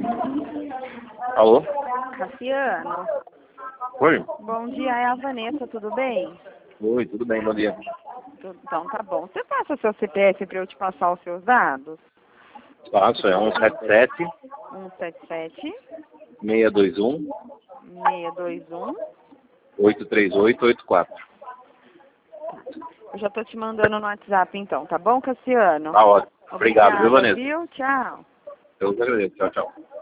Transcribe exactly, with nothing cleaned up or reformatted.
Alô? Cassiano. Oi? Bom dia, é a Vanessa, tudo bem? Oi, tudo bem, bom dia. Tudo- Então tá bom. Você passa seu C P F para eu te passar os seus dados? Passo é um sete sete, um sete sete, seis dois um, seis dois um. oito três oito oito quatro. Eu já tô te mandando no WhatsApp então, tá bom, Cassiano? Tá ótimo. Obrigado, viu, Obrigada, Vanessa? viu? Tchau. Eu que agradeço. Tchau, tchau.